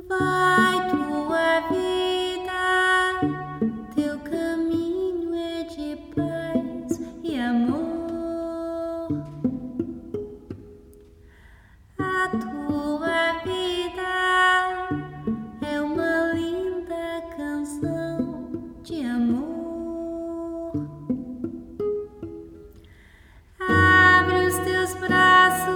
Vai tua vida, teu caminho é de paz e amor. A tua vida é uma linda canção de amor. Abre os teus braços